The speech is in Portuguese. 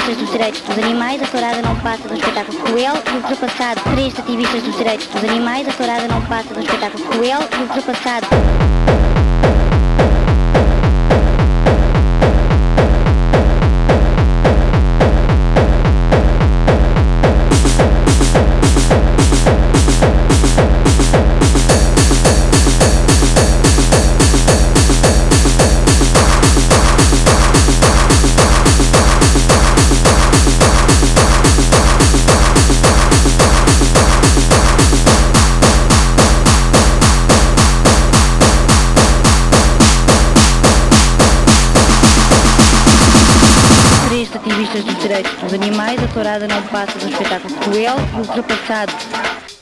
ativistas dos direitos dos animais, a tourada não passa do espetáculo cruel e ultrapassado. 3 ativistas dos direitos dos animais, a tourada não passa do espetáculo cruel e ultrapassado. Ativistas dos direitos dos animais, a tourada não passa do espetáculo cruel e ultrapassado.